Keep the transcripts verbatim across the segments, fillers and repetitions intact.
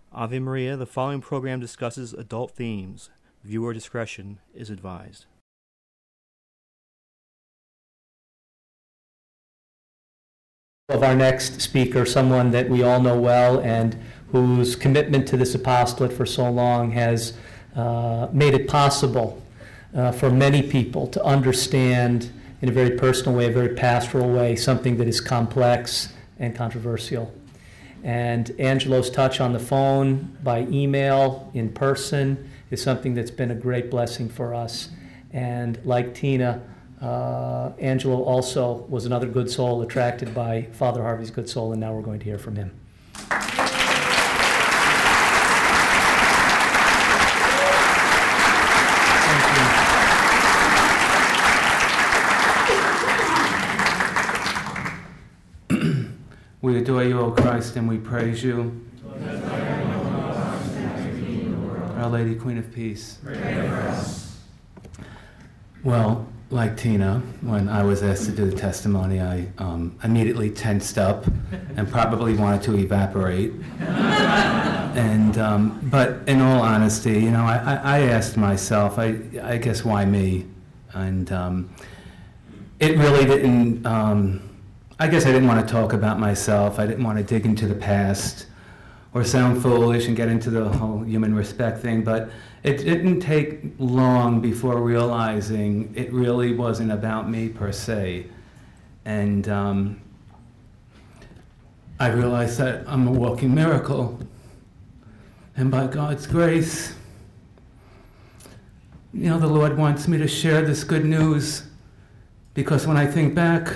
Ave Maria, the following program discusses adult themes. Viewer discretion is advised. Of our next speaker, someone that we all know well and whose commitment to this apostolate for so long has uh, made it possible uh, for many people to understand in a very personal way, a very pastoral way, something that is complex and controversial. And Angelo's touch on the phone, by email, in person, is something that's been a great blessing for us. And like Tina, uh, Angelo also was another good soul attracted by Father Harvey's good soul, and now we're going to hear from him. We adore you, O Christ, and we praise you. Our Lady, Queen of Peace. Well, like Tina, when I was asked to do the testimony, I um, immediately tensed up and probably wanted to evaporate. and um, but in all honesty, you know, I, I asked myself, I, I guess, why me? And um, it really didn't. Um, I guess I didn't want to talk about myself. I didn't want to dig into the past or sound foolish and get into the whole human respect thing, but it didn't take long before realizing it really wasn't about me per se. And um, I realized that I'm a walking miracle. And by God's grace, you know, the Lord wants me to share this good news, because when I think back,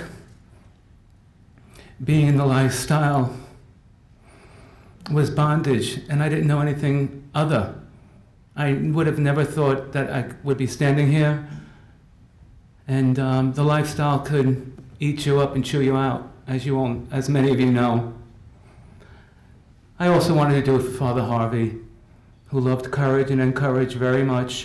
being in the lifestyle was bondage, and I didn't know anything other. I would have never thought that I would be standing here, and um, the lifestyle could eat you up and chew you out, as you all, as many of you know. I also wanted to do it for Father Harvey, who loved courage and encouraged very much.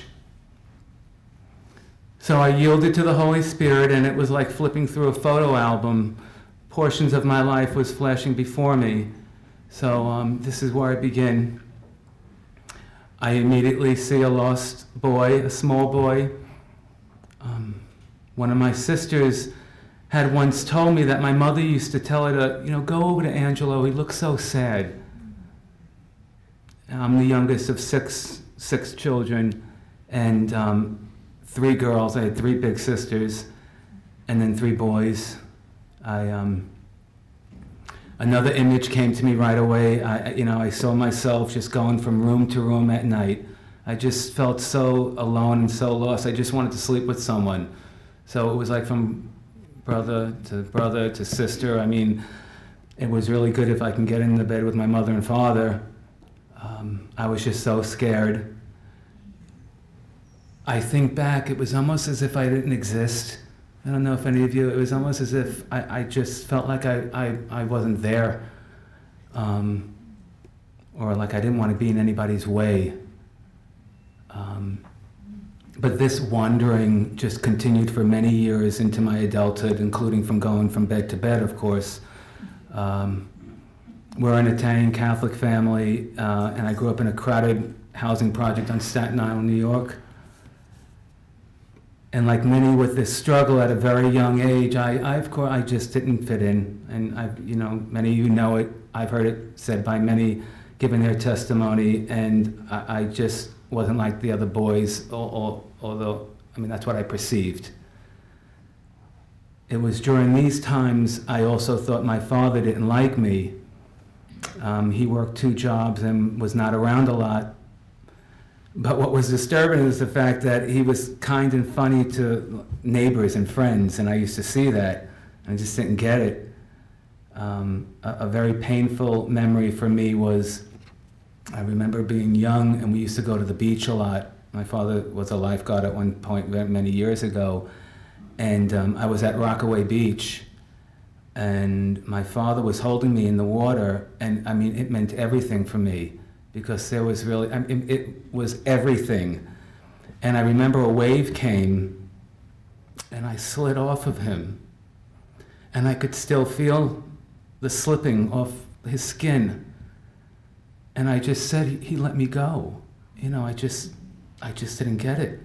So I yielded to the Holy Spirit, and it was like flipping through a photo album. Portions of my life was flashing before me. So um, this is where I begin. I immediately see a lost boy, a small boy. Um, one of my sisters had once told me that my mother used to tell her to, you know, go over to Angelo, he looks so sad. I'm the youngest of six, six children, and um, three girls. I had three big sisters, and then three boys. I, um, another image came to me right away. I, you know, I saw myself just going from room to room at night. I just felt so alone and so lost. I just wanted to sleep with someone. So it was like from brother to brother to sister. I mean, it was really good if I can get in the bed with my mother and father. Um, I was just so scared. I think back, it was almost as if I didn't exist. I don't know if any of you, it was almost as if I, I just felt like I, I, I wasn't there. Um, or like I didn't want to be in anybody's way. Um, but this wandering just continued for many years into my adulthood, including from going from bed to bed, of course. Um, we're an Italian Catholic family, uh, and I grew up in a crowded housing project on Staten Island, New York. And like many with this struggle at a very young age, I, I of course, I just didn't fit in. And I, you know, many of you know it. I've heard it said by many, given their testimony, and I, I just wasn't like the other boys. Or, or, although, I mean, that's what I perceived. It was during these times I also thought my father didn't like me. Um, he worked two jobs and was not around a lot. But what was disturbing is the fact that he was kind and funny to neighbors and friends, and I used to see that, and I just didn't get it. Um, a, a very painful memory for me was, I remember being young, and we used to go to the beach a lot. My father was a lifeguard at one point many years ago, and um, I was at Rockaway Beach, and my father was holding me in the water, and I mean, it meant everything for me. Because there was really, I mean, it was everything. And I remember a wave came, and I slid off of him. And I could still feel the slipping off his skin. And I just said, he, he let me go. You know, I just, I just didn't get it.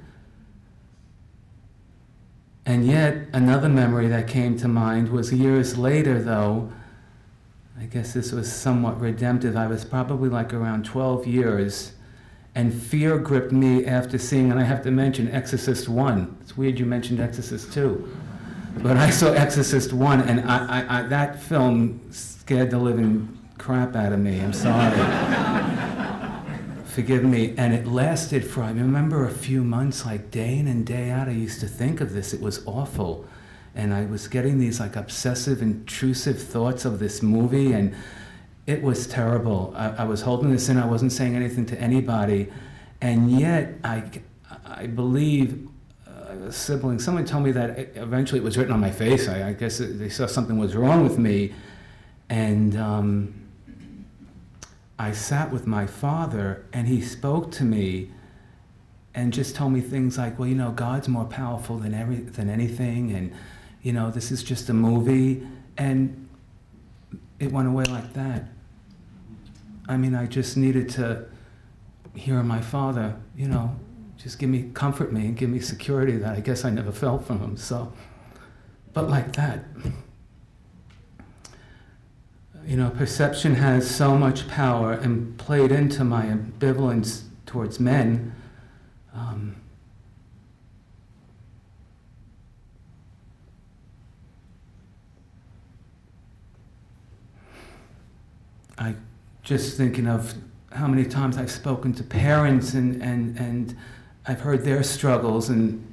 And yet, another memory that came to mind was years later, though. I guess this was somewhat redemptive. I was probably like around twelve years, and fear gripped me after seeing, and I have to mention Exorcist one. It's weird you mentioned Exorcist two. But I saw Exorcist one, and I, I, I, that film scared the living crap out of me. I'm sorry. Forgive me. And it lasted for, I remember, a few months, like day in and day out. I used to think of this. It was awful. And I was getting these like obsessive, intrusive thoughts of this movie, and it was terrible. I, I was holding this in. I wasn't saying anything to anybody. And yet, I, I believe uh, a sibling, someone told me that eventually it was written on my face. I, I guess they saw something was wrong with me. And um, I sat with my father, and he spoke to me and just told me things like, well, you know, God's more powerful than every than anything, and, you know, this is just a movie. And it went away like that. I mean, I just needed to hear my father, you know, just give me, comfort me and give me security that I guess I never felt from him. So, but like that. You know, perception has so much power, and played into my ambivalence towards men. Um, I just thinking of how many times I've spoken to parents, and, and, and I've heard their struggles, and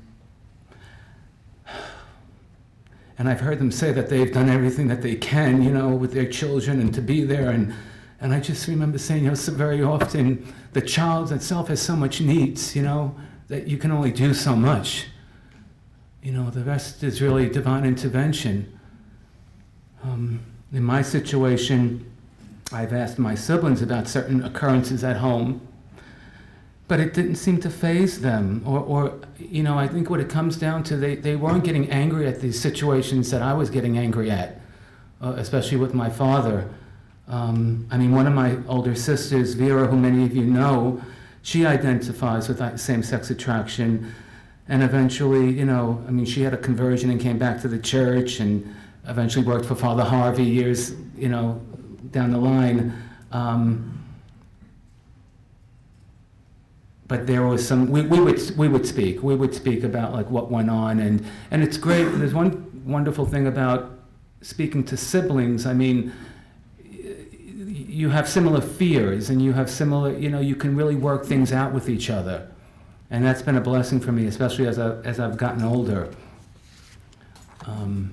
And I've heard them say that they've done everything that they can, you know, with their children and to be there. And, and I just remember saying, you know, so very often the child itself has so much needs, you know, that you can only do so much. You know, the rest is really divine intervention. Um, in my situation, I've asked my siblings about certain occurrences at home, but it didn't seem to faze them. Or, or, you know, I think what it comes down to, they, they weren't getting angry at these situations that I was getting angry at, uh, especially with my father. Um, I mean, one of my older sisters, Vera, who many of you know, she identifies with same-sex attraction. And eventually, you know, I mean, she had a conversion and came back to the church, and eventually worked for Father Harvey years, you know, down the line. Um, But there was some, we, we would we would speak, we would speak about like what went on, and, and it's great. There's one wonderful thing about speaking to siblings. I mean, you have similar fears, and you have similar, you know, you can really work things out with each other. And that's been a blessing for me, especially as, I, as I've gotten older. Um,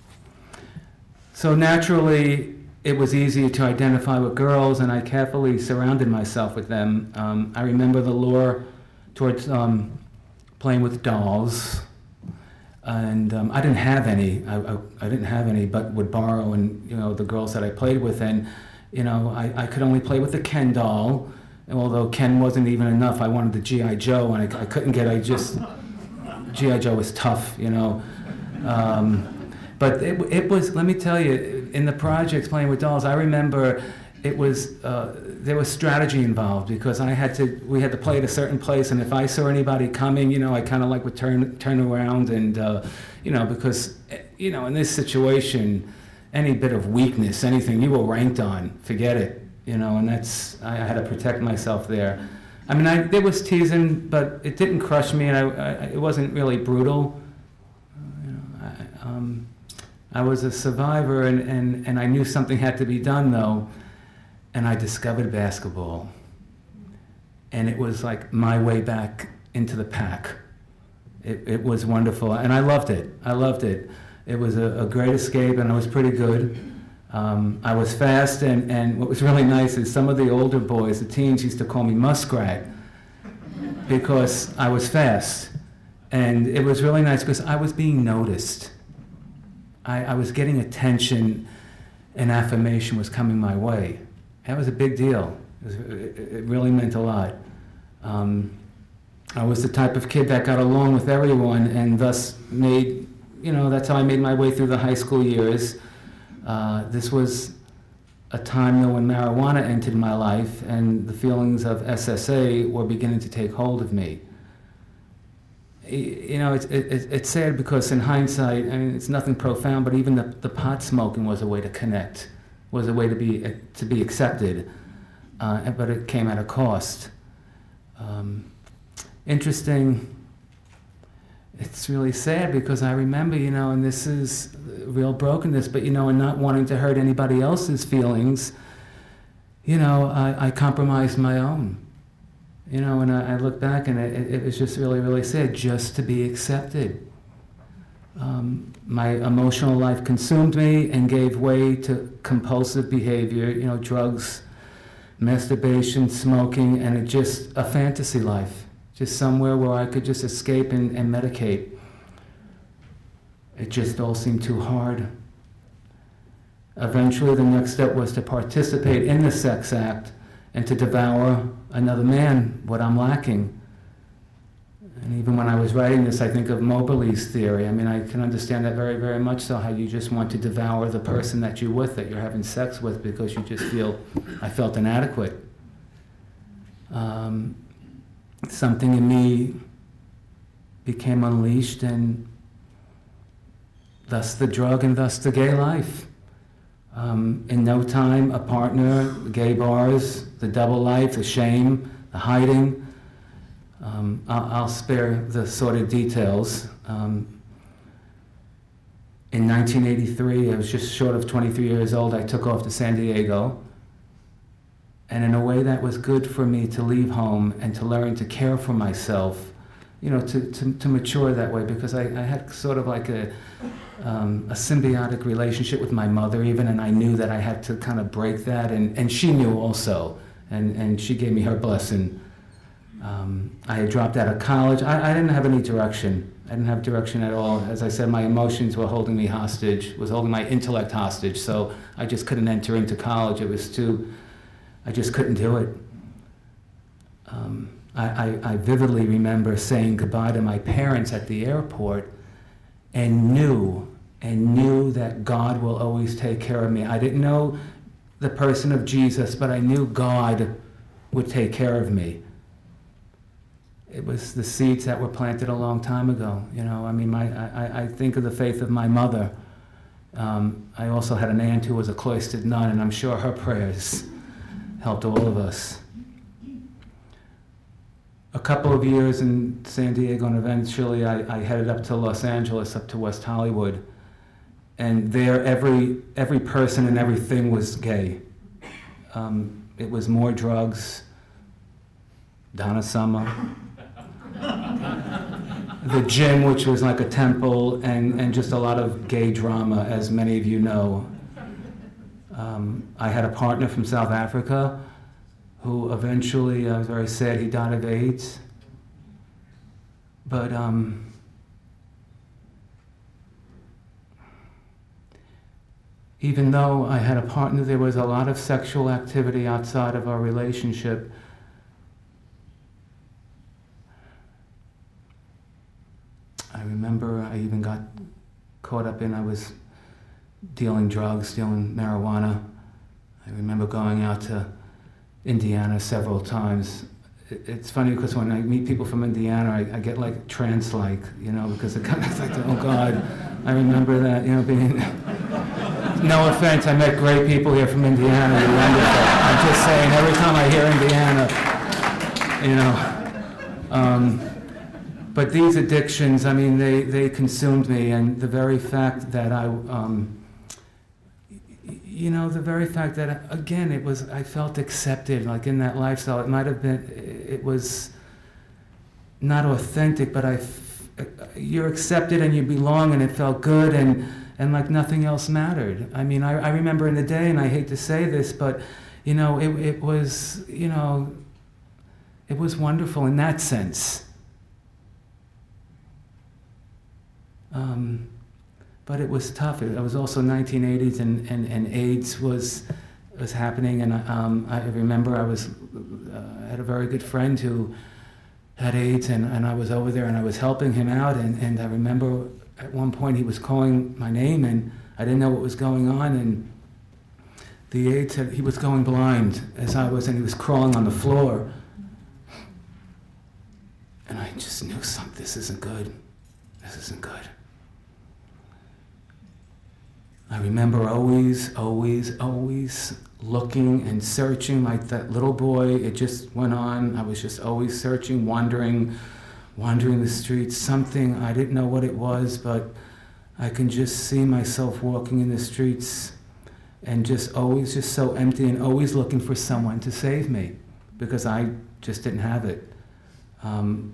so naturally, it was easy to identify with girls, and I carefully surrounded myself with them. Um, I remember the lure towards um, playing with dolls, and um, I didn't have any. I, I, I didn't have any, but would borrow, and you know, the girls that I played with, and you know, I, I could only play with the Ken doll, and although Ken wasn't even enough, I wanted the G I Joe, and I, I couldn't get. I just G I Joe was tough, you know. Um, But it, it was, let me tell you, in the projects playing with dolls, I remember it was, uh, there was strategy involved, because I had to, we had to play at a certain place, and if I saw anybody coming, you know, I kind of like would turn, turn around, and, uh, you know, because, you know, in this situation, any bit of weakness, anything, you were ranked on, forget it, you know, and that's, I, I had to protect myself there. I mean, I, there was teasing, but it didn't crush me, and I, I, it wasn't really brutal. You know, I, um, I was a survivor, and, and, and I knew something had to be done, though, and I discovered basketball. And it was like my way back into the pack. It, it was wonderful, and I loved it. I loved it. It was a, a great escape, and I was pretty good. Um, I was fast, and, and what was really nice is some of the older boys, the teens, used to call me Muskrat, because I was fast. And it was really nice, because I was being noticed. I, I was getting attention, and affirmation was coming my way. That was a big deal. It, was, it, it really meant a lot. Um, I was the type of kid that got along with everyone, and thus made, you know, that's how I made my way through the high school years. Uh, this was a time though when marijuana entered my life and the feelings of S S A were beginning to take hold of me. You know, it's, it, it's sad because in hindsight, I mean, it's nothing profound, but even the, the pot smoking was a way to connect, was a way to be to be accepted, uh, but it came at a cost. Um, interesting, it's really sad because I remember, you know, and this is real brokenness, but, you know, and not wanting to hurt anybody else's feelings, you know, I, I compromised my own. You know, and I, I look back and it, it was just really, really sad just to be accepted. Um, my emotional life consumed me and gave way to compulsive behavior, you know, drugs, masturbation, smoking, and it just a fantasy life, just somewhere where I could just escape and, and medicate. It just all seemed too hard. Eventually, the next step was to participate in the sex act and to devour another man, what I'm lacking. And even when I was writing this, I think of Moberly's theory. I mean, I can understand that very, very much so, how you just want to devour the person that you're with, that you're having sex with, because you just feel, I felt inadequate. Um, something in me became unleashed, and thus the drug and thus the gay life. Um, in no time, a partner, gay bars, the double life, the shame, the hiding. Um, I'll, I'll spare the sordid details. Um, in nineteen eighty-three, I was just short of twenty-three years old, I took off to San Diego. And in a way that was good for me to leave home and to learn to care for myself, you know, to, to, to mature that way, because I, I had sort of like a, um, a symbiotic relationship with my mother even, and I knew that I had to kind of break that, and, and she knew also, and, and she gave me her blessing. Um, I had dropped out of college. I, I didn't have any direction. I didn't have direction at all. As I said, my emotions were holding me hostage, was holding my intellect hostage, so I just couldn't enter into college. It was too, I just couldn't do it. Um, I, I, I vividly remember saying goodbye to my parents at the airport and knew, and knew that God will always take care of me. I didn't know the person of Jesus, but I knew God would take care of me. It was the seeds that were planted a long time ago. You know, I mean, my, I, I think of the faith of my mother. Um, I also had an aunt who was a cloistered nun, and I'm sure her prayers helped all of us. A couple of years in San Diego, and eventually I, I headed up to Los Angeles, up to West Hollywood. And there, every, every person and everything was gay. Um, it was more drugs, Donna Summer, the gym, which was like a temple, and, and just a lot of gay drama, as many of you know. Um, I had a partner from South Africa who eventually, I was very sad, he died of AIDS. But um, even though I had a partner, there was a lot of sexual activity outside of our relationship. I remember I even got caught up in, I was dealing drugs, dealing marijuana. I remember going out to Indiana several times. It's funny because when I meet people from Indiana, I, I get like trance-like, you know, because it kind of like, oh God, I remember that, you know, being, no offense, I met great people here from Indiana, you're wonderful. I'm just saying, every time I hear Indiana, you know, um, but these addictions, I mean, they, they consumed me, and the very fact that I, um, you know, the very fact that, again, it was, I felt accepted, like in that lifestyle. It might have been, it was not authentic, but I, you're accepted and you belong, and it felt good, and, and like nothing else mattered. I mean, I, I remember in the day, and I hate to say this, but, you know, it, it was, you know, it was wonderful in that sense. Um, but it was tough. It, it was also nineteen eighties, and, and, and AIDS was was happening. And um, I remember I was uh, had a very good friend who had AIDS, and, and I was over there and I was helping him out. And, and I remember at one point he was calling my name, and I didn't know what was going on. And the aide said he was going blind as I was, and he was crawling on the floor. And I just knew something, this isn't good. This isn't good. I remember always, always, always looking and searching like that little boy. It just went on. I was just always searching, wandering, wandering the streets. Something, I didn't know what it was, but I can just see myself walking in the streets and just always just so empty and always looking for someone to save me because I just didn't have it. Um,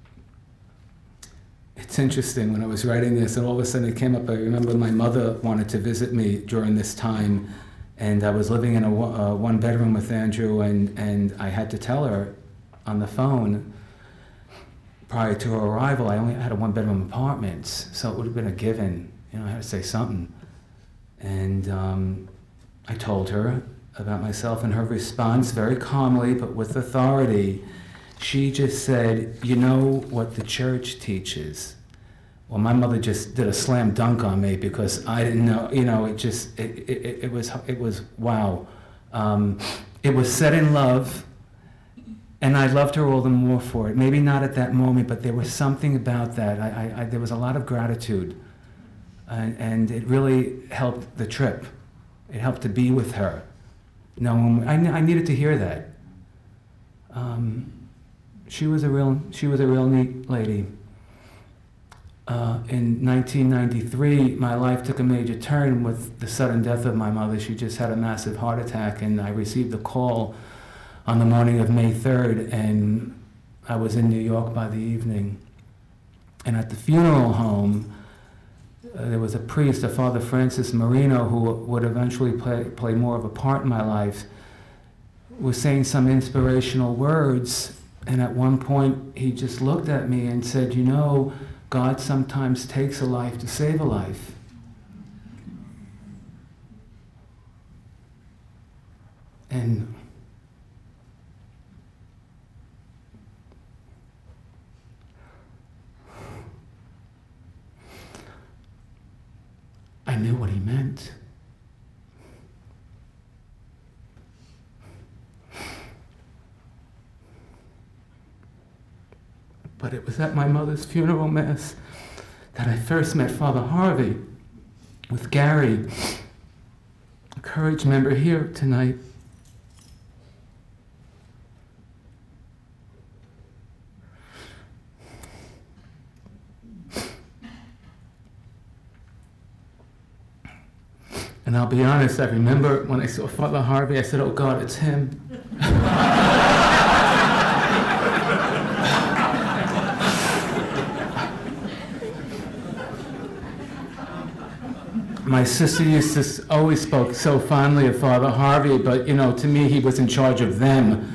It's interesting, when I was writing this, and all of a sudden it came up, I remember my mother wanted to visit me during this time, and I was living in a uh, one bedroom with Andrew, and, and I had to tell her on the phone, prior to her arrival, I only had a one bedroom apartment, so it would have been a given, you know, I had to say something. And um, I told her about myself, and her response, very calmly, but with authority, she just said, you know what the church teaches. Well, my mother just did a slam dunk on me because I didn't know, you know, it just, it, it, it was, it was, wow. Um, it was said in love, and I loved her all the more for it. Maybe not at that moment, but there was something about that. I, I, I, there was a lot of gratitude, and, and it really helped the trip. It helped to be with her. No, I, I needed to hear that. Um, She was a real, she was a real neat lady. Uh, in nineteen ninety-three, my life took a major turn with the sudden death of my mother. She just had a massive heart attack, and I received a call on the morning of May third, and I was in New York by the evening. And at the funeral home, uh, there was a priest, a Father Francis Marino, who would eventually play, play more of a part in my life, was saying some inspirational words. And at one point, he just looked at me and said, you know, God sometimes takes a life to save a life. And I knew what he meant. But it was at my mother's funeral mass that I first met Father Harvey with Gary, a Courage member here tonight. And I'll be honest, I remember when I saw Father Harvey, I said, oh God, it's him. My sister used to s- always spoke so fondly of Father Harvey, but you know, to me, he was in charge of them.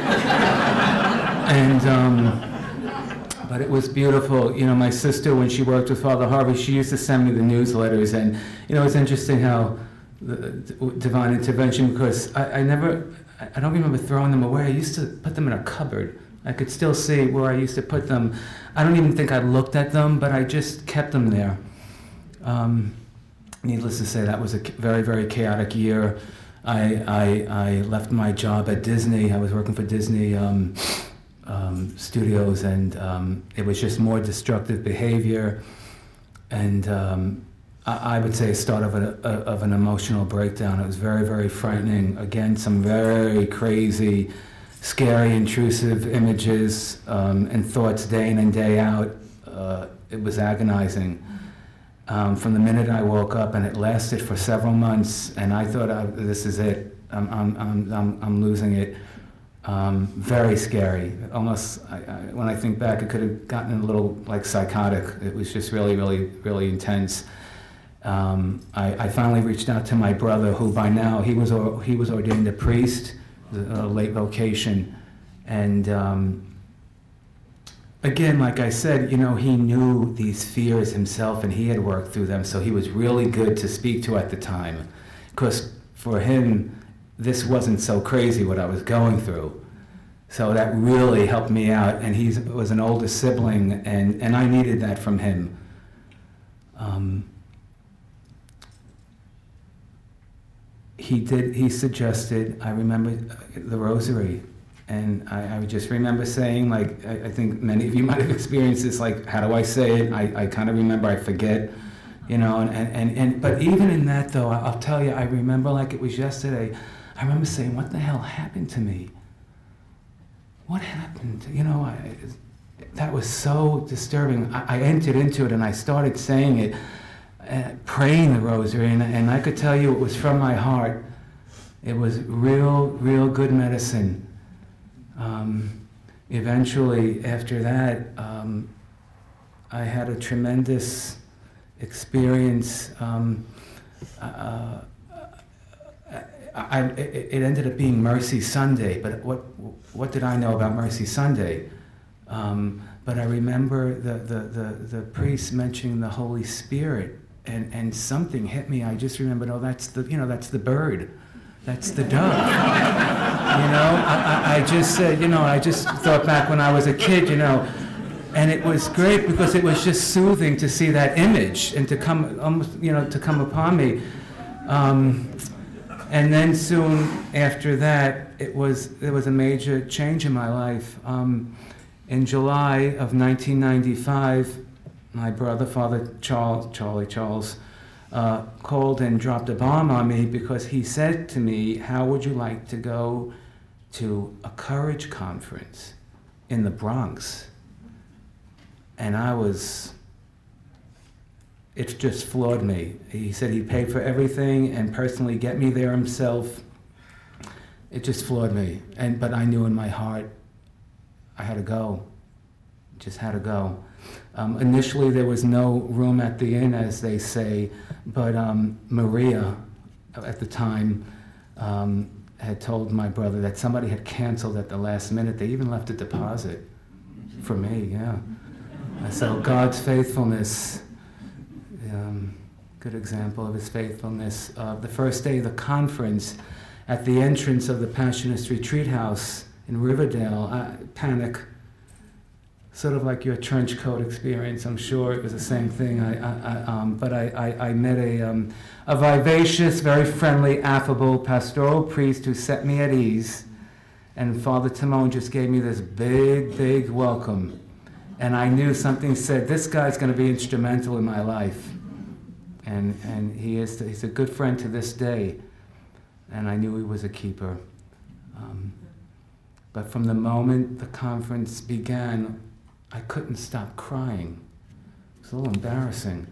and um, but it was beautiful. You know, my sister, when she worked with Father Harvey, she used to send me the newsletters, and you know, it's interesting how the divine intervention, because I, I never, I don't remember throwing them away. I used to put them in a cupboard. I could still see where I used to put them. I don't even think I looked at them, but I just kept them there. Um, Needless to say, that was a very, very chaotic year. I, I, I left my job at Disney. I was working for Disney um, um, Studios, and um, it was just more destructive behavior. And um, I, I would say a start of, a, a, of an emotional breakdown. It was very, very frightening. Again, some very crazy, scary, intrusive images um, and thoughts day in and day out. Uh, it was agonizing. Um, from the minute I woke up, and it lasted for several months, and I thought, I, this is it, I'm, I'm, I'm, I'm, I'm losing it. Um, very scary. Almost, I, I, when I think back, it could have gotten a little like psychotic. It was just really, really, really intense. Um, I, I finally reached out to my brother, who by now, he was, he was ordained a priest, a late vocation, and um, again, like I said, you know, he knew these fears himself, and he had worked through them, so he was really good to speak to at the time. Because for him, this wasn't so crazy what I was going through. So that really helped me out, and he was an older sibling, and, and I needed that from him. Um, he did, he suggested, I remember the rosary. And I, I just remember saying, like, I, I think many of you might have experienced this, like, how do I say it? I, I kind of remember, I forget, you know, and, and, and, and, but even in that, though, I'll tell you, I remember like it was yesterday, I remember saying, what the hell happened to me? What happened? You know, I, that was so disturbing. I, I entered into it and I started saying it, uh, praying the rosary, and, and I could tell you it was from my heart. It was real, real good medicine. Um, eventually, after that, um, I had a tremendous experience. Um, uh, I, I, it ended up being Mercy Sunday, but what what did I know about Mercy Sunday? Um, but I remember the, the, the, the priest mentioning the Holy Spirit, and, and something hit me. I just remembered, oh, that's the you know that's the bird. That's the dove. You know, I, I, I just said, you know, I just thought back when I was a kid, you know, and it was great because it was just soothing to see that image and to come, almost, you know, to come upon me. Um, and then soon after that, it was there was a major change in my life. Um, in July of nineteen ninety-five, my brother, Father Charles, Charlie Charles, Uh, called and dropped a bomb on me because he said to me, how would you like to go to a Courage conference in the Bronx? And I was, it just floored me. He said he'd pay for everything and personally get me there himself. It just floored me. And but I knew in my heart I had to go, just had to go. Um, initially, there was no room at the inn, as they say, but um, Maria, at the time, um, had told my brother that somebody had canceled at the last minute. They even left a deposit for me, yeah. So God's faithfulness, um, good example of his faithfulness. Uh, the first day of the conference, at the entrance of the Passionist Retreat House in Riverdale, I, panic. Sort of like your trench coat experience, I'm sure it was the same thing. I, I, I, um, but I, I, I met a, um, a vivacious, very friendly, affable pastoral priest who set me at ease. And Father Timon just gave me this big, big welcome. And I knew something said, this guy's going to be instrumental in my life. And, and he is, he's a good friend to this day. And I knew he was a keeper. Um, but from the moment the conference began, I couldn't stop crying. It was a little embarrassing.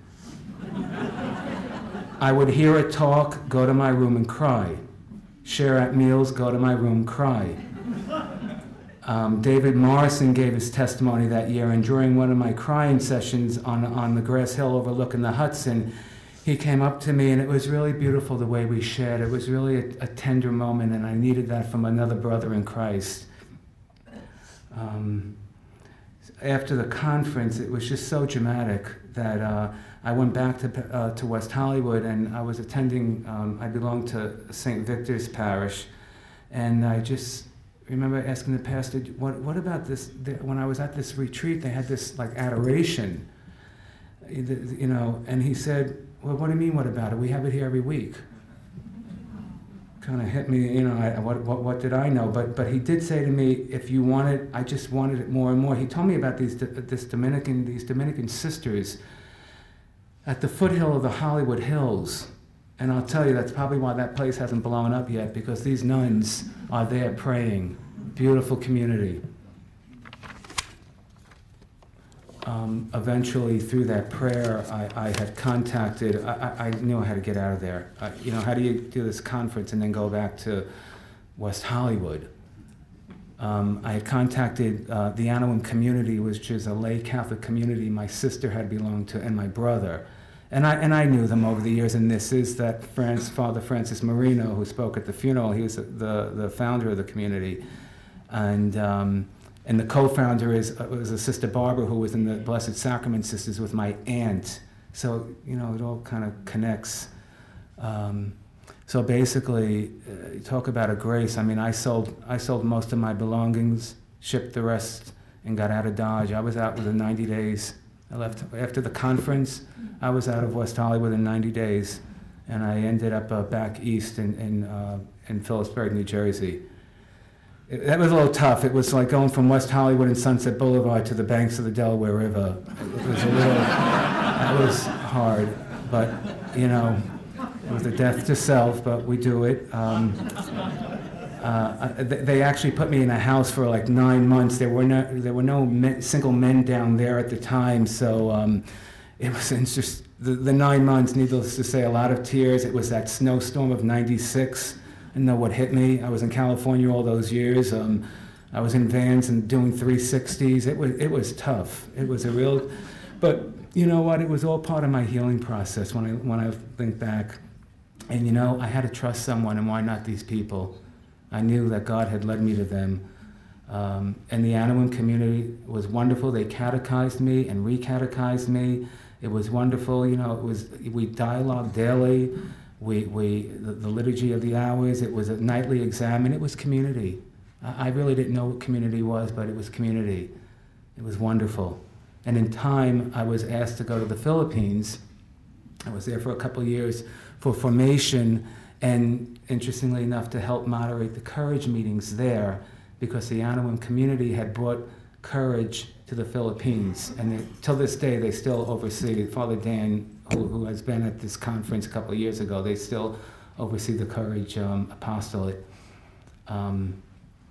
I would hear a talk, go to my room and cry. Share at meals, go to my room, cry. Um, David Morrison gave his testimony that year, and during one of my crying sessions on, on the grass hill overlooking the Hudson, he came up to me, and it was really beautiful the way we shared. It was really a, a tender moment, and I needed that from another brother in Christ. Um, After the conference, it was just so dramatic that uh, I went back to uh, to West Hollywood, and I was attending, um, I belonged to Saint Victor's Parish, and I just remember asking the pastor, what, what about this, the, when I was at this retreat, they had this like adoration, you know, and he said, well, what do you mean, what about it? We have it here every week. Kind of hit me, you know, I, what, what what did I know? But but he did say to me, if you want it, I just wanted it more and more. He told me about these this Dominican these Dominican sisters at the foothill of the Hollywood Hills, and I'll tell you that's probably why that place hasn't blown up yet, because these nuns are there praying. Beautiful community. Um, eventually, through that prayer, I, I had contacted, I, I knew I had to get out of there. Uh, you know, how do you do this conference and then go back to West Hollywood? Um, I had contacted uh, the Anawim community, which is a lay Catholic community my sister had belonged to, and my brother. And I, and I knew them over the years, and this is that France, Father Francis Marino, who spoke at the funeral. He was the, the founder of the community. And... Um, And the co-founder is uh, was a Sister Barbara, who was in the Blessed Sacrament Sisters with my aunt. So, you know, it all kind of connects. Um, so basically, uh, you talk about a grace. I mean, I sold I sold most of my belongings, shipped the rest, and got out of Dodge. I was out within ninety days. I left after the conference. I was out of West Hollywood in ninety days, and I ended up uh, back east in in, uh, in Phillipsburg, New Jersey. It, that was a little tough. It was like going from West Hollywood and Sunset Boulevard to the banks of the Delaware River. It was a little, that was hard, but you know, it was a death to self, but we do it. Um, uh, they actually put me in a house for like nine months. There were no, there were no men, single men down there at the time, so um, it was just the, the nine months. Needless to say, a lot of tears. It was that snowstorm of ninety-six. I didn't know what hit me. I was in California all those years. Um, I was in vans and doing three sixties. It was it was tough. It was a real, but you know what? It was all part of my healing process when I when I think back. And you know, I had to trust someone, and why not these people? I knew that God had led me to them. Um, and the Anawim community was wonderful. They catechized me and re-catechized me. It was wonderful. You know, it was we dialogued daily. We we the, the liturgy of the hours. It was a nightly exam, and it was community. I, I really didn't know what community was, but it was community. It was wonderful. And in time, I was asked to go to the Philippines. I was there for a couple of years for formation, and interestingly enough, to help moderate the Courage meetings there, because the Anawim community had brought Courage to the Philippines, and they, till this day they still oversee. Father Dan, who, who has been at this conference a couple of years ago, they still oversee the Courage um, apostolate. Um,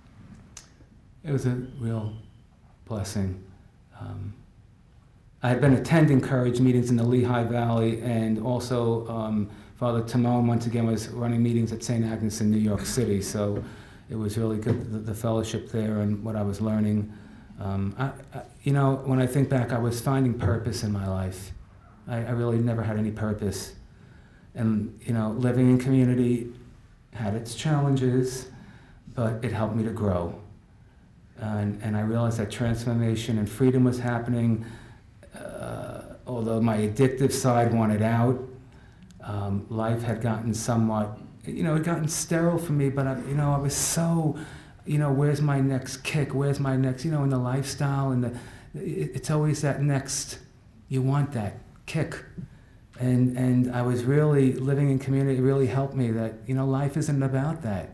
it was a real blessing. Um, I had been attending Courage meetings in the Lehigh Valley, and also um, Father Timon, once again, was running meetings at Saint Agnes in New York City, so it was really good, the, the fellowship there and what I was learning. Um, I, I, you know, when I think back, I was finding purpose in my life. I, I really never had any purpose. And, you know, living in community had its challenges, but it helped me to grow. And, and I realized that transformation and freedom was happening. Uh, although my addictive side wanted out, um, life had gotten somewhat, you know, it had gotten sterile for me, but I, you know, I was so, you know, where's my next kick? Where's my next, you know, in the lifestyle, and the, it, it's always that next, you want that kick. And, and I was really, living in community really helped me that, you know, life isn't about that.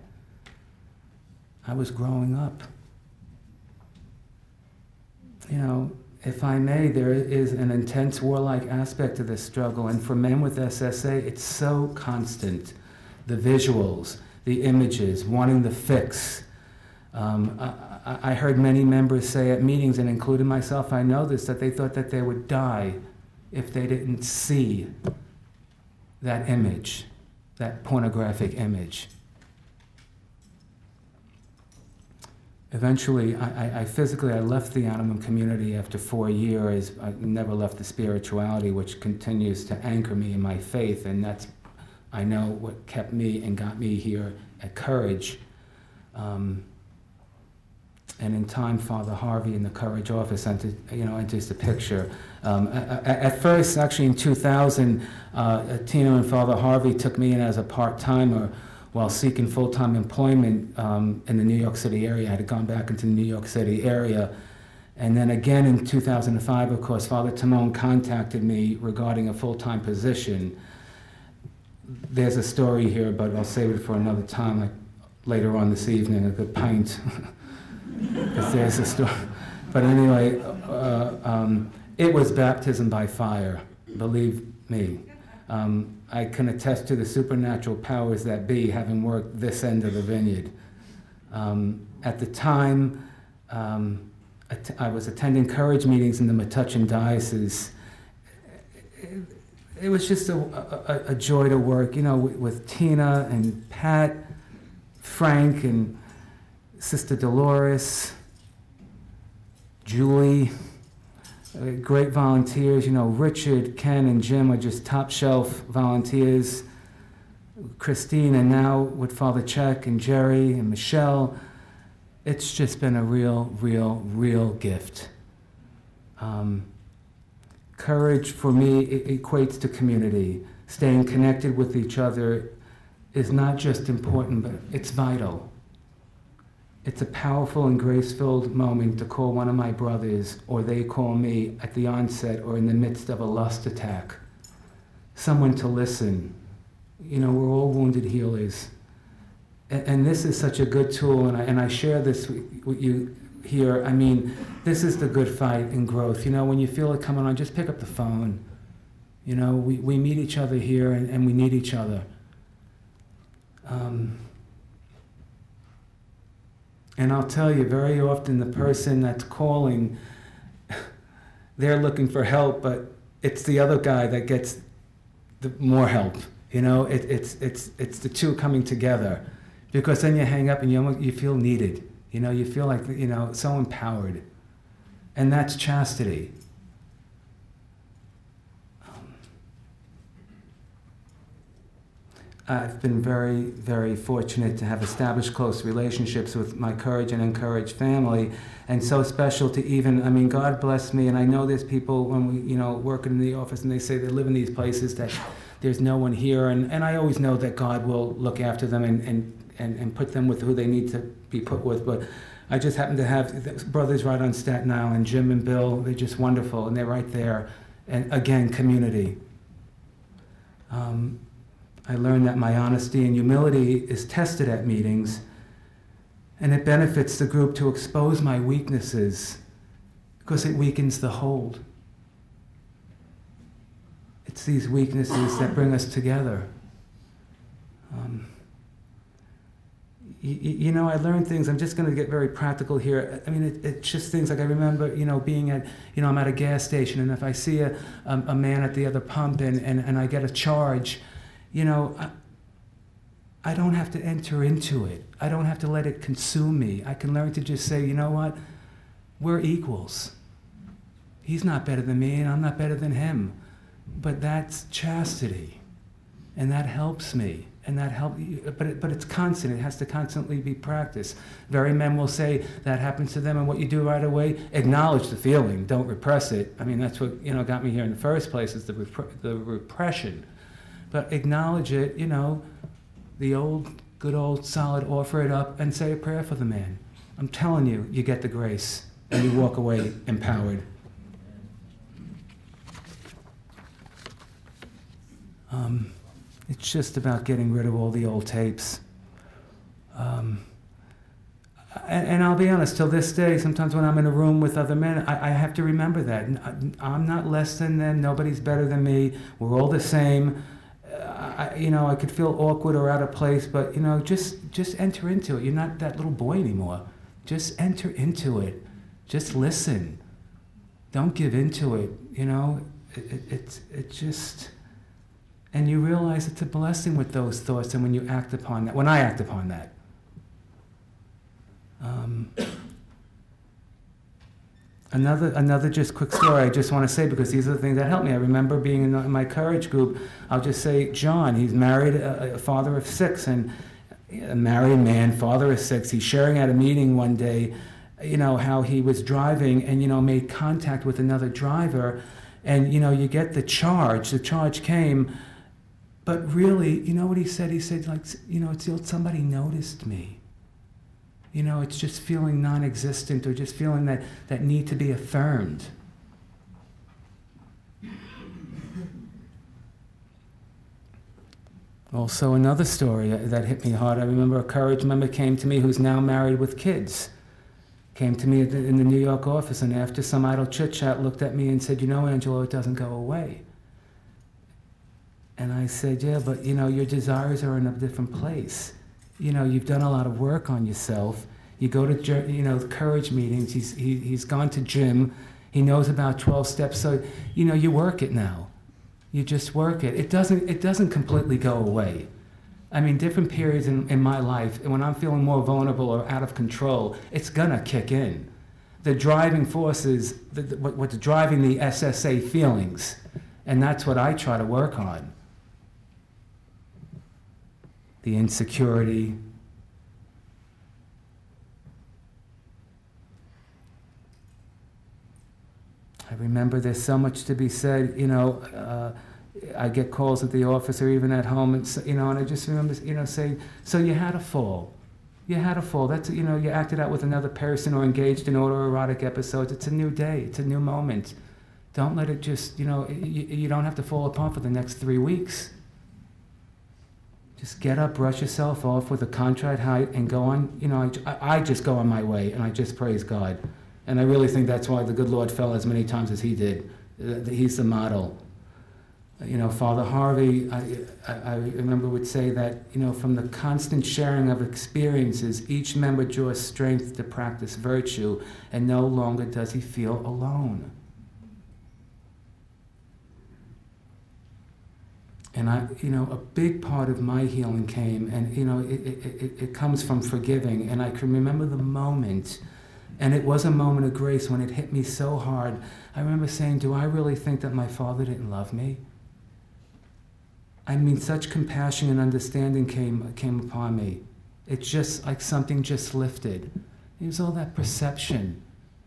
I was growing up. You know, if I may, there is an intense warlike aspect to this struggle, and for men with S S A, it's so constant. The visuals, the images, wanting the fix. Um, I, I heard many members say at meetings, and including myself, I know this, that they thought that they would die if they didn't see that image, that pornographic image. Eventually, I, I, I physically, I left the Anawim community after four years. I never left the spirituality, which continues to anchor me in my faith, and that's, I know, what kept me and got me here at Courage. Um, and in time, Father Harvey in the Courage office entered, you know, enters the picture. Um, at, at first, actually in two thousand, uh, Tina and Father Harvey took me in as a part-timer while seeking full-time employment um, in the New York City area. I had gone back into the New York City area. And then again in two thousand five, of course, Father Timon contacted me regarding a full-time position. There's a story here, but I'll save it for another time, like later on this evening, a good pint. Because there's a story. But anyway, uh, um, it was baptism by fire, believe me. Um, I can attest to the supernatural powers that be, having worked this end of the vineyard. Um, at the time, um, I was attending Courage meetings in the Metuchen Diocese. It, it was just a, a, a joy to work, you know, with, with Tina and Pat, Frank and Sister Dolores, Julie. Uh, great volunteers, you know, Richard, Ken, and Jim are just top shelf volunteers. Christine, and now with Father Chuck and Jerry and Michelle, it's just been a real, real, real gift. Um, courage for me it equates to community. Staying connected with each other is not just important, but it's vital. It's a powerful and grace-filled moment to call one of my brothers, or they call me at the onset or in the midst of a lust attack. Someone to listen, You know, we're all wounded healers. And, and this is such a good tool, and I, and I share this with, with you here. I mean, this is the good fight in growth. You know, when you feel it coming on, just pick up the phone. You know, we, we meet each other here, and, and we need each other. Um, and I'll tell you, very often the person that's calling, they're looking for help, but it's the other guy that gets the more help. You know, it, it's, it's, it's the two coming together. Because then you hang up and you, almost, you feel needed. You know, you feel like, you know, so empowered. And that's chastity. Um, I've been very, very fortunate to have established close relationships with my Courage and Encourage family, and so special to even, I mean, God bless me, and I know there's people when we, you know, working in the office and they say they live in these places that there's no one here, and, and I always know that God will look after them and, and And, and put them with who they need to be put with. But I just happen to have brothers right on Staten Island, Jim and Bill. They're just wonderful, and they're right there. And again, community. Um, I learned that my honesty and humility is tested at meetings, and it benefits the group to expose my weaknesses because it weakens the hold. It's these weaknesses that bring us together. Um, You, you know, I learned things. I'm just going to get very practical here. I mean, it, it's just things like I remember, you know, being at, you know, I'm at a gas station, and if I see a, a, a man at the other pump and, and, and I get a charge, you know, I, I don't have to enter into it. I don't have to let it consume me. I can learn to just say, you know what, we're equals. He's not better than me, and I'm not better than him. But that's chastity, and that helps me. And that help, but it, but it's constant. It has to constantly be practiced. Very men will say that happens to them, and what you do right away, acknowledge the feeling. Don't repress it. I mean, that's what, you know, got me here in the first place, is the repre the repression. But acknowledge it. You know, the old, good old, solid. Offer it up and say a prayer for the man. I'm telling you, you get the grace, and you walk away empowered. Um, It's just about getting rid of all the old tapes. Um, and, and I'll be honest, till this day, sometimes when I'm in a room with other men, I, I have to remember that. I'm not less than them. Nobody's better than me. We're all the same. Uh, I, you know, I could feel awkward or out of place, but, you know, just, just enter into it. You're not that little boy anymore. Just enter into it. Just listen. Don't give into it, you know. It, it, it's, it just... And you realize it's a blessing with those thoughts, and when you act upon that, when I act upon that. Um, another, another just quick story I just want to say, because these are the things that help me. I remember being in, in my Courage group. I'll just say, John, he's married, a, a father of six, and a married man, father of six. He's sharing at a meeting one day, you know, how he was driving and, you know, made contact with another driver, and, you know, you get the charge. The charge came. But really, you know what he said? He said, like, you know, it's somebody noticed me. You know, it's just feeling non-existent, or just feeling that, that need to be affirmed. Also, another story that hit me hard. I remember a Courage member came to me who's now married with kids. Came to me in the New York office, and after some idle chit-chat, looked at me and said, you know, Angelo, it doesn't go away. And I said, yeah, but, you know, your desires are in a different place. You know, you've done a lot of work on yourself. You go to, you know, Courage meetings. He's, he, he's gone to gym. He knows about twelve steps. So, you know, you work it now. You just work it. It doesn't, it doesn't completely go away. I mean, different periods in, in my life, and when I'm feeling more vulnerable or out of control, it's gonna kick in. The driving forces, the, the, what, what's driving the S S A feelings, and that's what I try to work on. The insecurity. I remember there's so much to be said, you know, uh, I get calls at the office or even at home, and, you know, and I just remember, you know, saying, so you had a fall. You had a fall. That's, you know, you acted out with another person or engaged in autoerotic episodes. It's a new day. It's a new moment. Don't let it just, you know, you, you don't have to fall apart for the next three weeks. Just get up, brush yourself off with a contrite heart, and go on. You know, I, I just go on my way, and I just praise God. And I really think that's why the good Lord fell as many times as he did. He's the model. You know, Father Harvey, I, I, I remember would say that, you know, from the constant sharing of experiences, each member draws strength to practice virtue, and no longer does he feel alone. And I, you know, a big part of my healing came, and you know, it, it, it, it comes from forgiving. And I can remember the moment, and it was a moment of grace when it hit me so hard. I remember saying, do I really think that my father didn't love me? I mean, such compassion and understanding came came upon me. It's just like something just lifted. It was all that perception.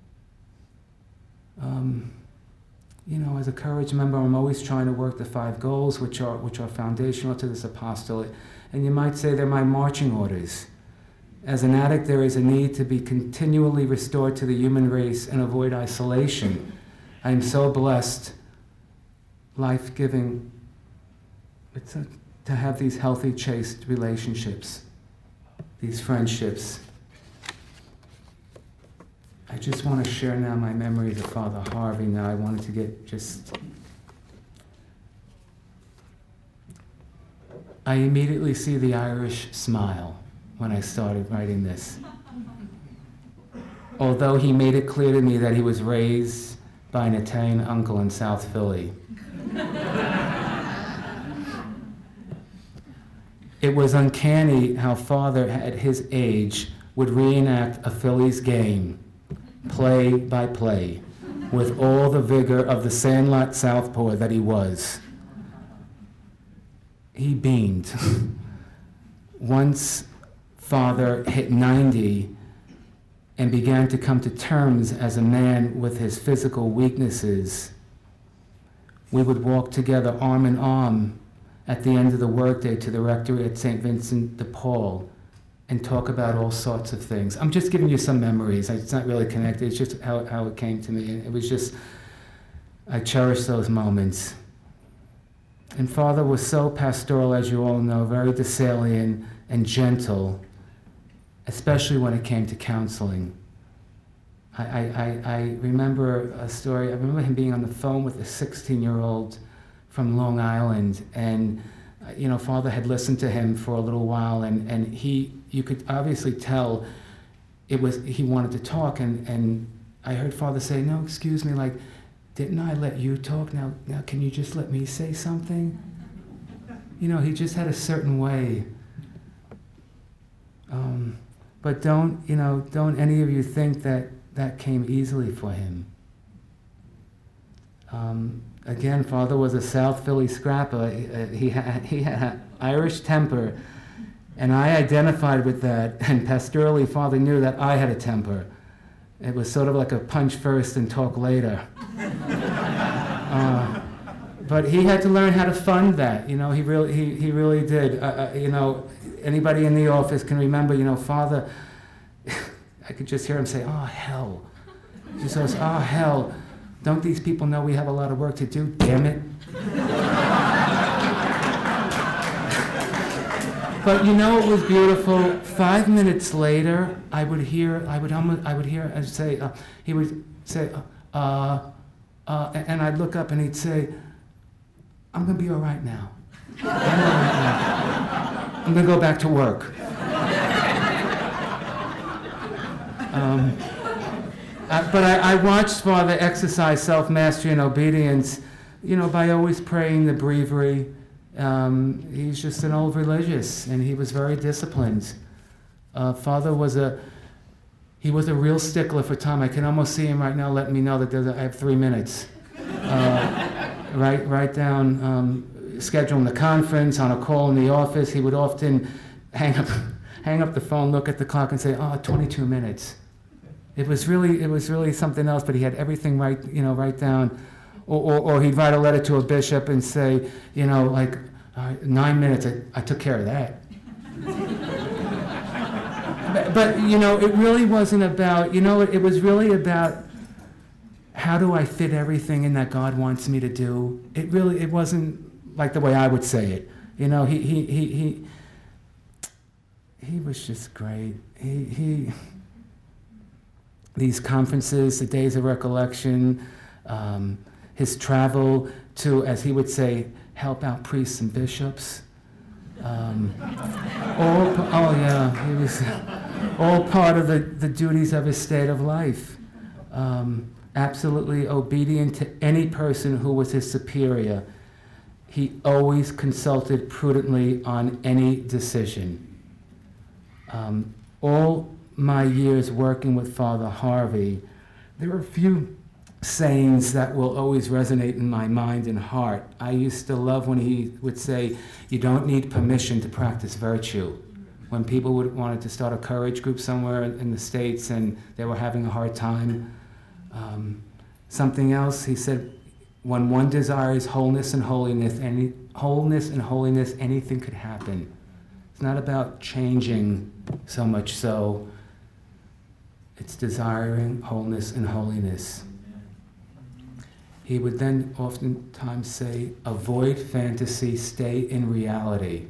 Um, You know, as a Courage member, I'm always trying to work the five goals, which are which are foundational to this apostolate. And you might say they're my marching orders. As an addict, there is a need to be continually restored to the human race and avoid isolation. I am so blessed, life-giving, it's a, to have these healthy, chaste relationships, these friendships. I just want to share now my memories of Father Harvey. Now I wanted to get just... I immediately see the Irish smile when I started writing this. Although he made it clear to me that he was raised by an Italian uncle in South Philly. It was uncanny how Father, at his age, would reenact a Phillies game, play by play, with all the vigor of the Sandlot southpaw that he was. He beamed. Once Father hit ninety and began to come to terms as a man with his physical weaknesses, we would walk together arm in arm at the end of the workday to the rectory at Saint Vincent de Paul and talk about all sorts of things. I'm just giving you some memories. It's not really connected. It's just how, how it came to me. It was just, I cherish those moments. And Father was so pastoral, as you all know, very Thessalian and gentle, especially when it came to counseling. I, I, I, I remember a story. I remember him being on the phone with a sixteen-year-old from Long Island, and you know, Father had listened to him for a little while, and, and he, you could obviously tell it was, he wanted to talk, and, and I heard Father say, no, excuse me, like, didn't I let you talk? Now, now can you just let me say something? You know, he just had a certain way. Um, but don't, you know, don't any of you think that that came easily for him. Um, Again, Father was a South Philly scrapper. He had, he had Irish temper, and I identified with that. And pastorally, Father knew that I had a temper. It was sort of like a punch first and talk later. uh, but he had to learn how to fund that. You know, he really, he, he really did. Uh, uh, you know, anybody in the office can remember. You know, Father. I could just hear him say, "Oh hell," he says, "Oh hell." Don't these people know we have a lot of work to do? Damn it. But you know, it was beautiful. Five minutes later, I would hear, I would almost, I would hear, I'd say, uh, he would say, uh, uh, uh, and I'd look up and he'd say, I'm going to be all right now. I'm all right now. I'm going to go back to work. Um, Uh, but I, I watched Father exercise self-mastery and obedience, you know, by always praying the breviary. Um, he's just an old religious, and he was very disciplined. Uh, Father was a, he was a real stickler for time. I can almost see him right now letting me know that there's a, I have three minutes. Uh, write, write down, um, scheduling the conference, on a call in the office. He would often hang up, hang up the phone, look at the clock, and say, oh, twenty-two minutes. It was really, it was really something else, but he had everything right, you know, right down. Or, or, or he'd write a letter to a bishop and say, you know, like, uh, nine minutes, I, I took care of that. but, but, you know, it really wasn't about, you know, it, it was really about how do I fit everything in that God wants me to do. It really, it wasn't like the way I would say it. You know, he, he, he, he he was just great. He, he, these conferences, the Days of Recollection, um, his travel to, as he would say, help out priests and bishops. Um, all, oh yeah, he was all part of the, the duties of his state of life. Um, absolutely obedient to any person who was his superior. He always consulted prudently on any decision. Um, all my years working with Father Harvey, there are a few sayings that will always resonate in my mind and heart. I used to love when he would say, you don't need permission to practice virtue. When people would wanted to start a courage group somewhere in the States and they were having a hard time. Um, something else, he said, when one desires wholeness and holiness, any wholeness and holiness, anything could happen. It's not about changing so much so. It's desiring wholeness and holiness. He would then oftentimes say, avoid fantasy, stay in reality.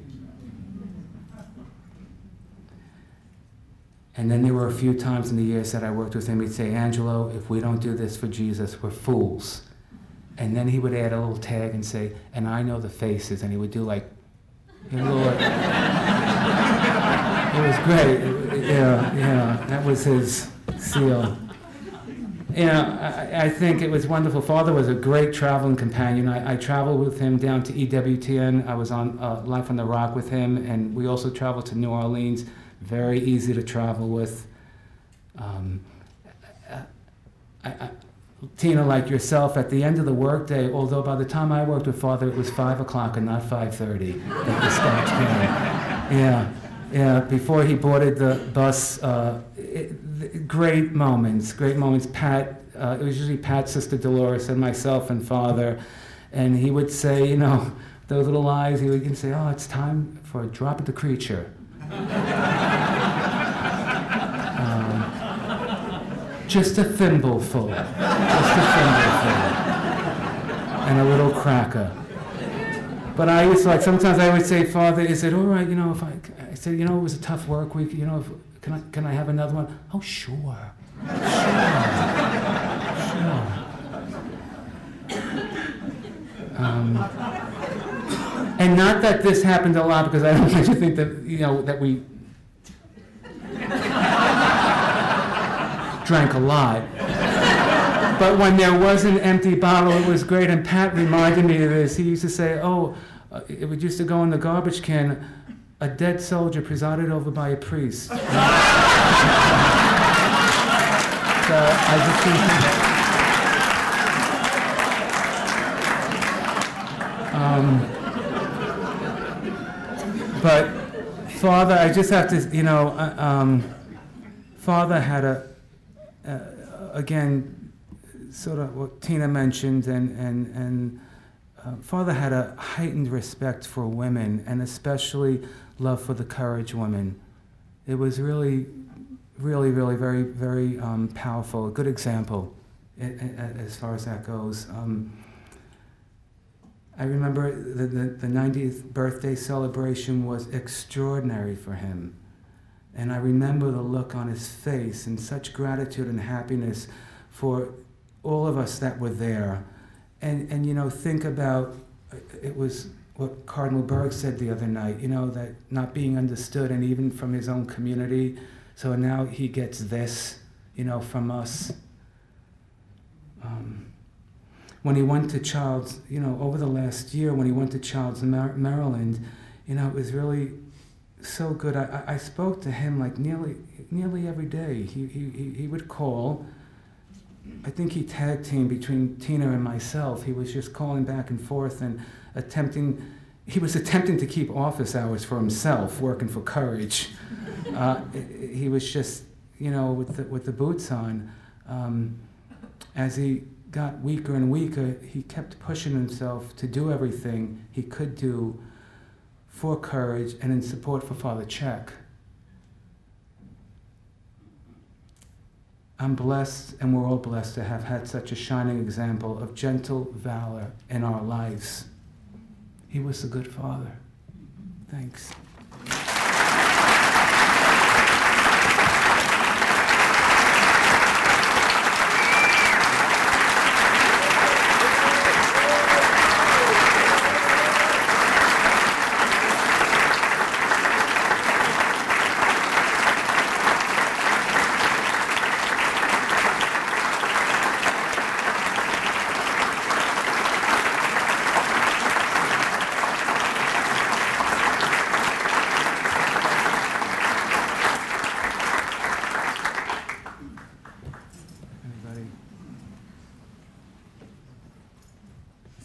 And then there were a few times in the years that I worked with him, he'd say, Angelo, if we don't do this for Jesus, we're fools. And then he would add a little tag and say, and I know the faces, and he would do like, you know, Lord. It was great. Yeah, yeah, that was his seal. You know, I, I think it was wonderful. Father was a great traveling companion. I, I traveled with him down to E W T N. I was on uh, Life on the Rock with him, and we also traveled to New Orleans. Very easy to travel with. Um, I, I, Tina, like yourself, at the end of the workday, although by the time I worked with Father, it was five o'clock and not five thirty that the stops came. Yeah, yeah. Before he boarded the bus, uh, it, great moments, great moments. Pat, uh, it was usually Pat, Sister Dolores, and myself and Father, and he would say, you know, those little eyes. He would say, "Oh, it's time for a drop of the creature." um, just a thimbleful, just a thimbleful, and a little cracker. But I used to, like, sometimes I would say, Father, is it all right, you know, if I, I said, you know, it was a tough work week, you know, if, can I, can I have another one? Oh, sure, sure, sure. Um, And not that this happened a lot, because I don't want you to think that, you know, that we drank a lot. But when there was an empty bottle, it was great. And Pat reminded me of this. He used to say, oh, uh, it would used to go in the garbage can, a dead soldier presided over by a priest. So I just think... Um, But Father, I just have to, you know, uh, um, Father had a, uh, again, sort of what Tina mentioned, and and and uh, Father had a heightened respect for women, and especially love for the courage women. It was really, really, really very, very um, powerful. A good example, as far as that goes. Um, I remember the, the, the ninetieth birthday celebration was extraordinary for him. And I remember the look on his face and such gratitude and happiness for all of us that were there. And, and you know, think about, it was what Cardinal Berg said the other night, you know, that not being understood, and even from his own community. So now he gets this, you know, from us. Um, When he went to Childs, you know, over the last year, when he went to Childs, Maryland, you know, it was really so good. I, I spoke to him like nearly nearly every day. He, he, he would call. I think he tag teamed between Tina and myself. He was just calling back and forth and attempting, he was attempting to keep office hours for himself, working for Courage. Uh, he was just, you know, with the, with the boots on. Um, as he got weaker and weaker, he kept pushing himself to do everything he could do for Courage and in support for Father Czech. I'm blessed, and we're all blessed to have had such a shining example of gentle valor in our lives. He was a good father. Thanks.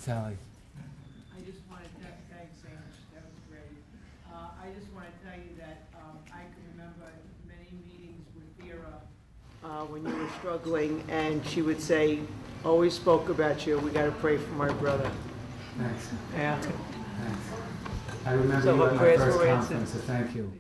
Sally. I just wanted to, thanks, Ange, that was great. Uh, I just want to tell you that um, I can remember many meetings with Vera uh, when you were struggling, and she would say, always spoke about you, we got to pray for my brother. Thanks. Yeah. Thanks. I remember So you her at my prayers first were conference, answered. so thank you.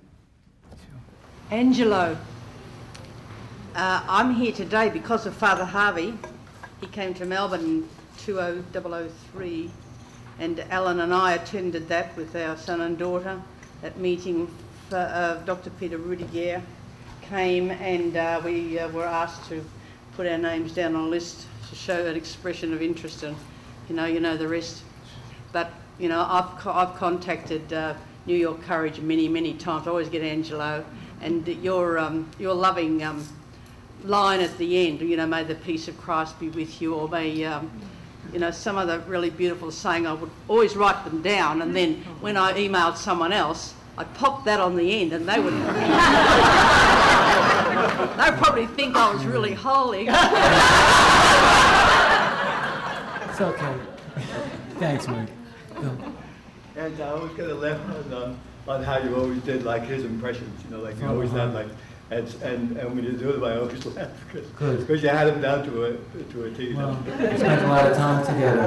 Angelo, uh, I'm here today because of Father Harvey. He came to Melbourne in two thousand three, and Alan and I attended that with our son and daughter. That meeting, for, uh, Doctor Peter Rudiger came, and uh, we uh, were asked to put our names down on a list to show an expression of interest, and you know, you know the rest. But you know, I've co- I've contacted uh, New York Courage many many times. I always get Angelo, and your um, your loving um, line at the end. You know, may the peace of Christ be with you, or may um, you know, some of the really beautiful saying. I would always write them down, and then when I emailed someone else, I popped that on the end, and they would they probably think I was really holy. It's okay. Thanks, Mike. Bill. And I was going to laugh on, um, on how you always did like his impressions, you know, like you Oh, always uh-huh. had like, and, and, and when you do them, I always laugh because Good. because you had him down to a to a T. you know. Well, we spent a lot of time together.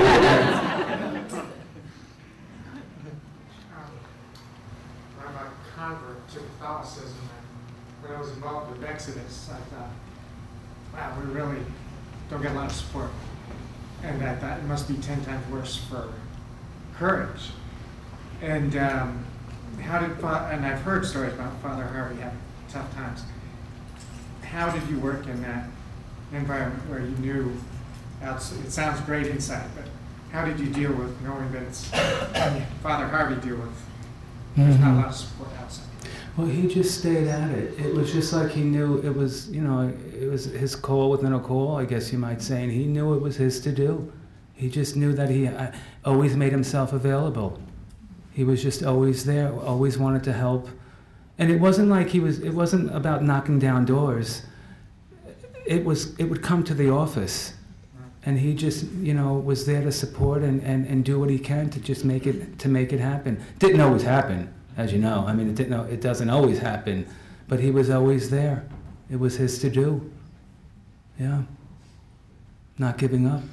I'm a convert to Catholicism, and when I was involved with Exodus, I thought, wow, we really don't get a lot of support. And I thought it must be ten times worse for Courage. And um, how did, Fa- and I've heard stories about Father Harvey having tough times. How did you work in that environment where you knew, outs- it sounds great inside, but how did you deal with knowing that it's, I mean, Father Harvey deal with, there's not a lot of support outside? Well, he just stayed at it. It was just like he knew it was, you know, it was his call within a call, I guess you might say, and he knew it was his to do. He just knew that he uh, always made himself available. He was just always there, always wanted to help. And it wasn't like he was, it wasn't about knocking down doors. It was, it would come to the office. And he just, you know, was there to support and, and, and do what he can to just make it, to make it happen. Didn't always happen. As you know, I mean, it didn't. It doesn't always happen, but he was always there. It was his to do. Yeah. Not giving up.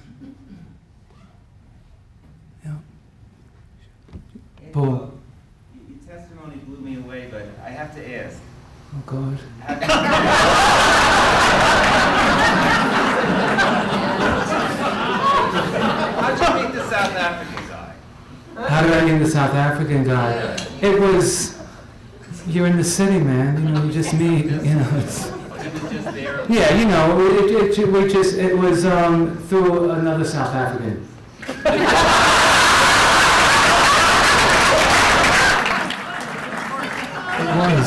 Yeah. Paul. Well, your testimony blew me away, but I have to ask. Oh God. How'd you meet the South African guy? How did I meet the South African guy? It was. You're in the city, man. You know, you just meet. You know, it's. He was just there. Yeah, you know, it, it, it, we just, it was um, through another South African. It was.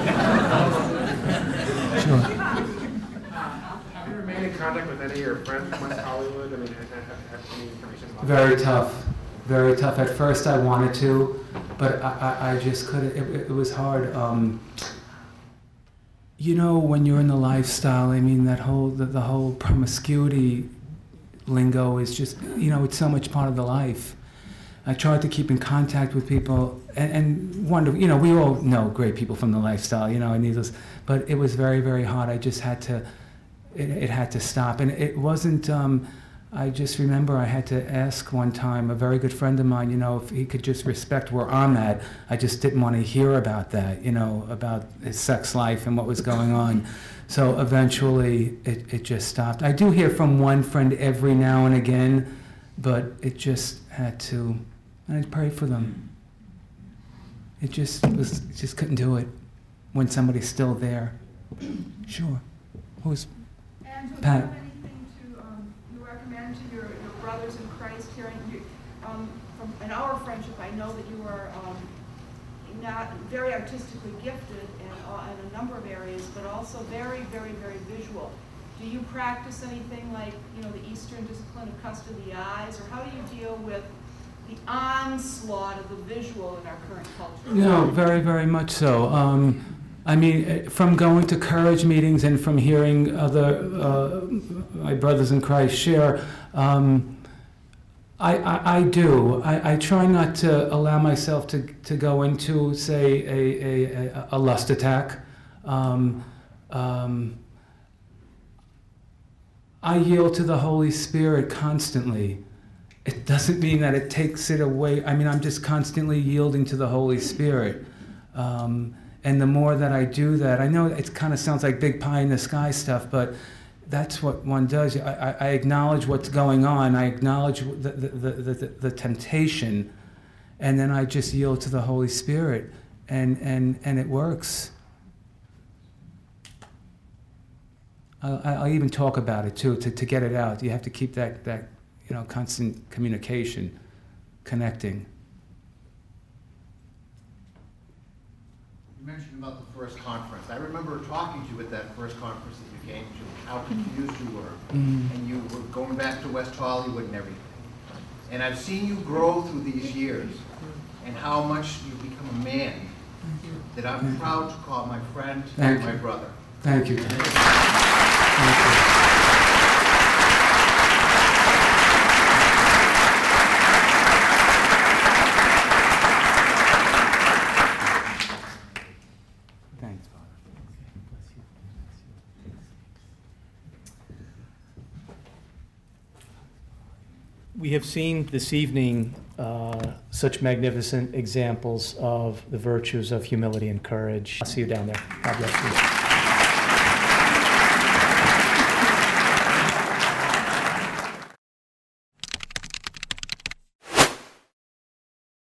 Sure. Have you remained in contact with any of your friends from West Hollywood? I mean, have, have, have any information about Very that? tough. Very tough. At first I wanted to, but I, I, I just couldn't. It, it was hard. Um, you know, when you're in the lifestyle, I mean, that whole, the, the whole promiscuity lingo is just, you know, it's so much part of the life. I tried to keep in contact with people and, and wonder, you know, we all know great people from the lifestyle, you know, and needless, but it was very, very hard. I just had to, it, it had to stop. And it wasn't, um, I just remember I had to ask one time a very good friend of mine, you know, if he could just respect where I'm at. I just didn't want to hear about that, you know, about his sex life and what was going on. So eventually it, it just stopped. I do hear from one friend every now and again, but it just had to, and I pray for them. It just was, it just couldn't do it when somebody's still there. Sure. Who's And do Pat? you have anything to um, you recommend to your, your brothers in Christ here? And you, um, from in our friendship, I know that you are um, not very artistically gifted in, uh, in a number of areas, but also very, very, very visual. Do you practice anything like, you know, the Eastern discipline of custom of the eyes, or how do you deal with the onslaught of the visual in our current culture? No, very, very much so. Um, I mean, eh, from going to Courage meetings and from hearing other, uh, my brothers in Christ share, um, I, I, I do. I, I try not to allow myself to, to go into, say, a, a, a lust attack. Um, um, I yield to the Holy Spirit constantly. It doesn't mean that it takes it away. I mean, I'm just constantly yielding to the Holy Spirit. Um, and the more that I do that, I know it kind of sounds like big pie in the sky stuff, but that's what one does. I, I, I acknowledge what's going on. I acknowledge the, the, the, the, the temptation, and then I just yield to the Holy Spirit, and, and, and it works. I'll, I'll even talk about it too, to, to get it out. You have to keep that, that you know, constant communication, connecting. You mentioned about the first conference. I remember talking to you at that first conference that you came to, how confused you were, mm-hmm. and you were going back to West Hollywood and everything. And I've seen you grow through these years, and how much you've become a man that I'm mm-hmm. proud to call my friend Thank and my you. brother. Thank you. Thank you. Thanks, Father. We have seen this evening uh, such magnificent examples of the virtues of humility and courage. I'll see you down there. God bless you.